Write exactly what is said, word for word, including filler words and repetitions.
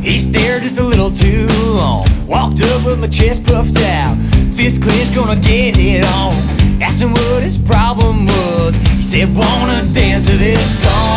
He stared just a little too long. Walked up with my chest puffed out, fist clenched, gonna get it on. Asked him what his problem was. He said, wanna dance to this song.